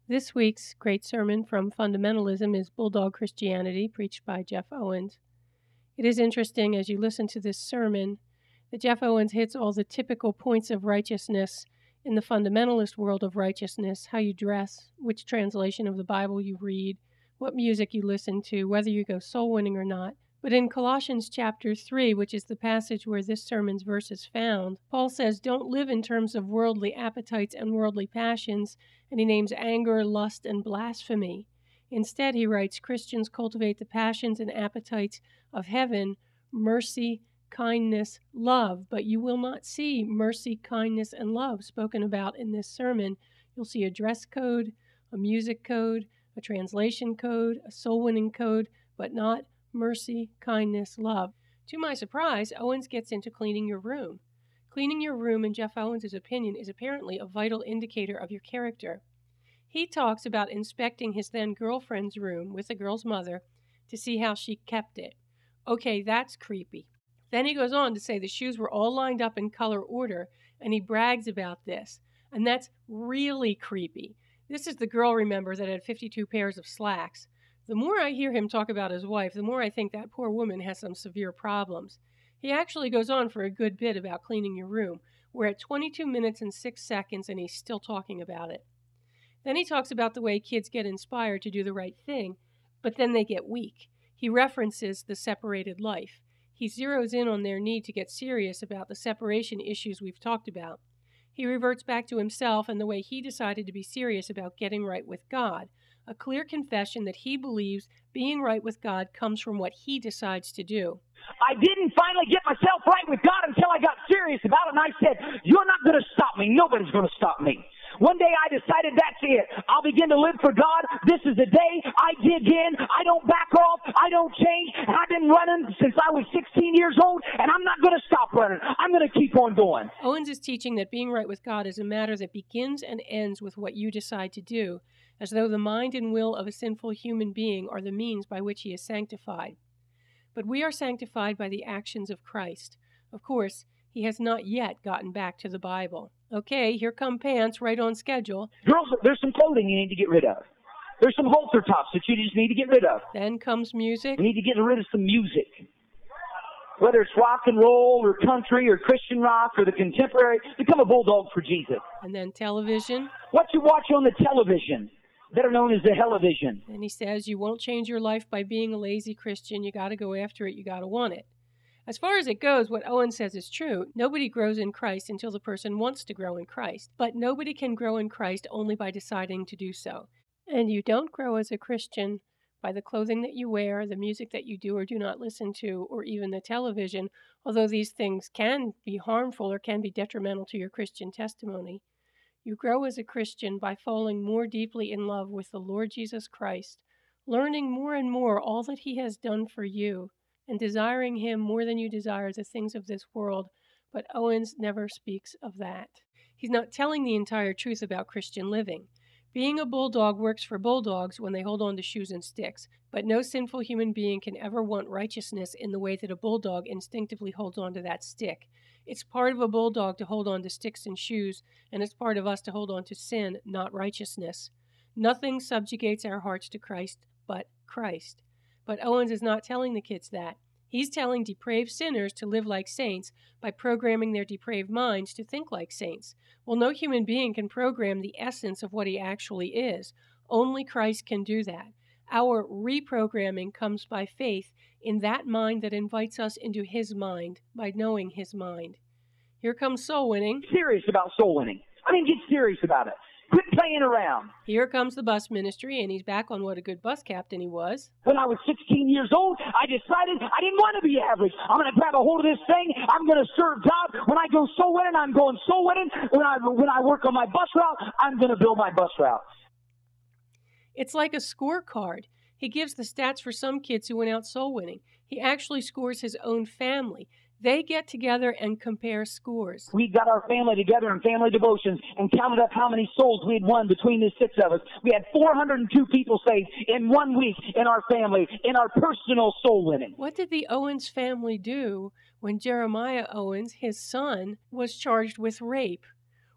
This week's great sermon from Fundamentalism is Bulldog Christianity, preached by Jeff Owens. It is interesting as you listen to this sermon that Jeff Owens hits all the typical points of righteousness in the fundamentalist world of righteousness: how you dress, which translation of the Bible you read, what music you listen to, whether you go soul winning or not. But in Colossians chapter 3, which is the passage where this sermon's verse is found, Paul says, don't live in terms of worldly appetites and worldly passions, and he names anger, lust, and blasphemy. Instead, he writes, Christians cultivate the passions and appetites of heaven, mercy, kindness, love. But you will not see mercy, kindness, and love spoken about in this sermon. You'll see a dress code, a music code, a translation code, a soul-winning code, but not mercy, kindness, love. To my surprise, Owens gets into cleaning your room. Cleaning your room, in Jeff Owens' opinion, is apparently a vital indicator of your character. He talks about inspecting his then-girlfriend's room with the girl's mother to see how she kept it. Okay, that's creepy. Then he goes on to say the shoes were all lined up in color order, and he brags about this. And that's really creepy. This is the girl, remember, that had 52 pairs of slacks. The more I hear him talk about his wife, the more I think that poor woman has some severe problems. He actually goes on for a good bit about cleaning your room. We're at 22 minutes and 6 seconds, and he's still talking about it. Then he talks about the way kids get inspired to do the right thing, but then they get weak. He references the separated life. He zeroes in on their need to get serious about the separation issues we've talked about. He reverts back to himself and the way he decided to be serious about getting right with God, a clear confession that he believes being right with God comes from what he decides to do. I didn't finally get myself right with God until I got serious about it, and I said, you're not going to stop me. Nobody's going to stop me. One day I decided that's it. I'll begin to live for God. This is the day I dig in. I don't back off. I don't change. And I've been running since I was 16 years old, and I'm not going to stop running. I'm going to keep on going. Owens is teaching that being right with God is a matter that begins and ends with what you decide to do, as though the mind and will of a sinful human being are the means by which he is sanctified. But we are sanctified by the actions of Christ. Of course, he has not yet gotten back to the Bible. Okay, here come pants, right on schedule. Girls, there's some clothing you need to get rid of. There's some halter tops that you just need to get rid of. Then comes music. You need to get rid of some music. Whether it's rock and roll or country or Christian rock or the contemporary, become a bulldog for Jesus. And then television. What you watch on the television, better known as the television. And he says you won't change your life by being a lazy Christian. You got to go after it. You got to want it. As far as it goes, what Owen says is true. Nobody grows in Christ until the person wants to grow in Christ. But nobody can grow in Christ only by deciding to do so. And you don't grow as a Christian by the clothing that you wear, the music that you do or do not listen to, or even the television, although these things can be harmful or can be detrimental to your Christian testimony. You grow as a Christian by falling more deeply in love with the Lord Jesus Christ, learning more and more all that he has done for you, and desiring him more than you desire the things of this world, but Owens never speaks of that. He's not telling the entire truth about Christian living. Being a bulldog works for bulldogs when they hold on to shoes and sticks, but no sinful human being can ever want righteousness in the way that a bulldog instinctively holds on to that stick. It's part of a bulldog to hold on to sticks and shoes, and it's part of us to hold on to sin, not righteousness. Nothing subjugates our hearts to Christ but Christ. But Owens is not telling the kids that. He's telling depraved sinners to live like saints by programming their depraved minds to think like saints. Well, no human being can program the essence of what he actually is. Only Christ can do that. Our reprogramming comes by faith in that mind that invites us into his mind by knowing his mind. Here comes soul winning. Serious about soul winning. I mean, get serious about it. Quit playing around. Here comes the bus ministry, and he's back on what a good bus captain he was. When I was 16 years old, I decided I didn't want to be average. I'm going to grab a hold of this thing. I'm going to serve God. When I go soul winning, I'm going soul winning. When I work on my bus route, I'm going to build my bus route. It's like a scorecard. He gives the stats for some kids who went out soul winning. He actually scores his own family. They get together and compare scores. We got our family together in family devotions and counted up how many souls we had won between the 6 of us. We had 402 people saved in 1 week in our family, in our personal soul winning. What did the Owens family do when Jeremiah Owens, his son, was charged with rape?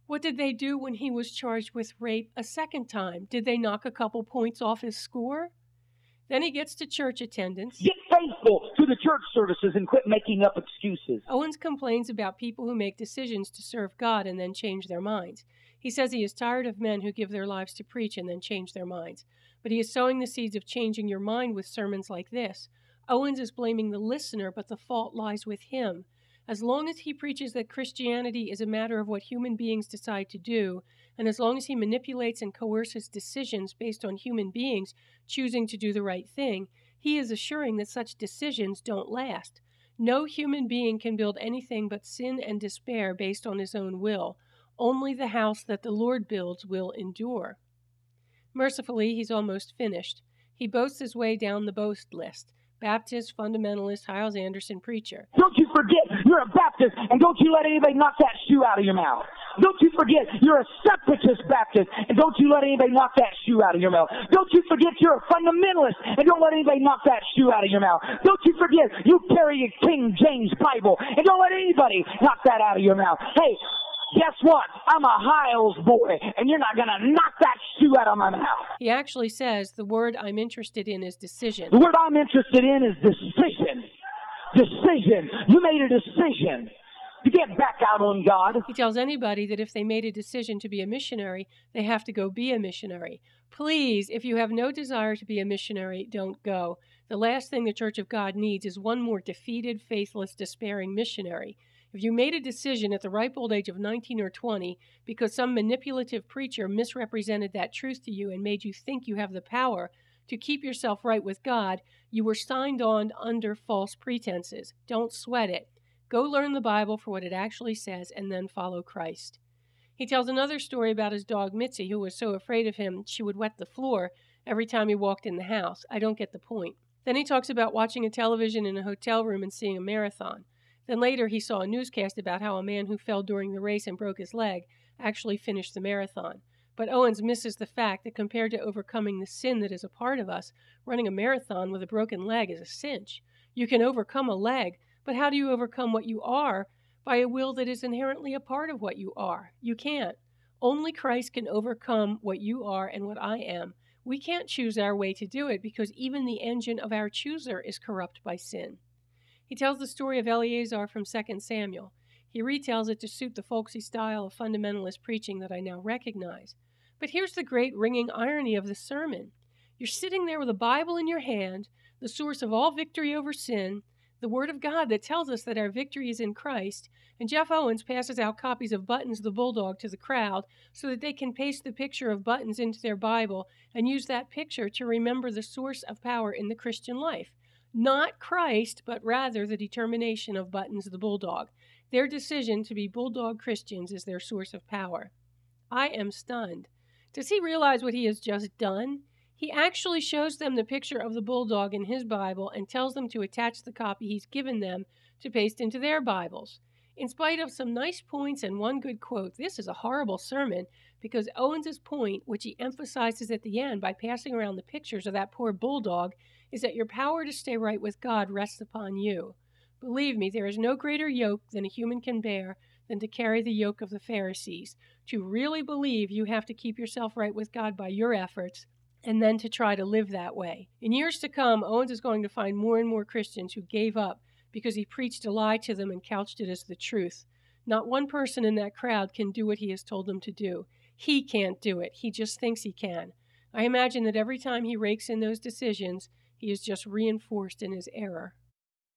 What did they do when he was charged with rape a second time? Did they knock a couple points off his score? Then he gets to church attendance. Get faithful to the church services and quit making up excuses. Owens complains about people who make decisions to serve God and then change their minds. He says he is tired of men who give their lives to preach and then change their minds. But he is sowing the seeds of changing your mind with sermons like this. Owens is blaming the listener, but the fault lies with him. As long as he preaches that Christianity is a matter of what human beings decide to do, and as long as he manipulates and coerces decisions based on human beings choosing to do the right thing, he is assuring that such decisions don't last. No human being can build anything but sin and despair based on his own will. Only the house that the Lord builds will endure. Mercifully, he's almost finished. He boasts his way down the boast list. Baptist, fundamentalist, Hyles Anderson preacher. Don't you forget you're a Baptist, and don't you let anybody knock that shoe out of your mouth. Don't you forget you're a separatist Baptist, and don't you let anybody knock that shoe out of your mouth. Don't you forget you're a fundamentalist, and don't let anybody knock that shoe out of your mouth. Don't you forget you carry a King James Bible, and don't let anybody knock that out of your mouth. Hey, guess what? I'm a Hyles boy, and you're not going to knock that shoe out of my mouth. He actually says the word I'm interested in is decision. The word I'm interested in is decision. Decision. You made a decision. You can't back out on God. He tells anybody that if they made a decision to be a missionary, they have to go be a missionary. Please, if you have no desire to be a missionary, don't go. The last thing the Church of God needs is one more defeated, faithless, despairing missionary. If you made a decision at the ripe old age of 19 or 20 because some manipulative preacher misrepresented that truth to you and made you think you have the power to keep yourself right with God, you were signed on under false pretenses. Don't sweat it. Go learn the Bible for what it actually says and then follow Christ. He tells another story about his dog Mitzi, who was so afraid of him she would wet the floor every time he walked in the house. I don't get the point. Then he talks about watching a television in a hotel room and seeing a marathon. Then later he saw a newscast about how a man who fell during the race and broke his leg actually finished the marathon. But Owens misses the fact that compared to overcoming the sin that is a part of us, running a marathon with a broken leg is a cinch. You can overcome a leg, but how do you overcome what you are? By a will that is inherently a part of what you are. You can't. Only Christ can overcome what you are and what I am. We can't choose our way to do it because even the engine of our chooser is corrupt by sin. He tells the story of Eleazar from 2 Samuel. He retells it to suit the folksy style of fundamentalist preaching that I now recognize. But here's the great ringing irony of the sermon. You're sitting there with a Bible in your hand, the source of all victory over sin, the Word of God that tells us that our victory is in Christ, and Jeff Owens passes out copies of Buttons the Bulldog to the crowd so that they can paste the picture of Buttons into their Bible and use that picture to remember the source of power in the Christian life. Not Christ, but rather the determination of Buttons the Bulldog. Their decision to be Bulldog Christians is their source of power. I am stunned. Does he realize what he has just done? He actually shows them the picture of the bulldog in his Bible and tells them to attach the copy he's given them to paste into their Bibles. In spite of some nice points and one good quote, this is a horrible sermon because Owens' point, which he emphasizes at the end by passing around the pictures of that poor bulldog, is that your power to stay right with God rests upon you. Believe me, there is no greater yoke than a human can bear than to carry the yoke of the Pharisees. To really believe you have to keep yourself right with God by your efforts, and then to try to live that way. In years to come, Owens is going to find more and more Christians who gave up because he preached a lie to them and couched it as the truth. Not one person in that crowd can do what he has told them to do. He can't do it. He just thinks he can. I imagine that every time he rakes in those decisions, he is just reinforced in his error.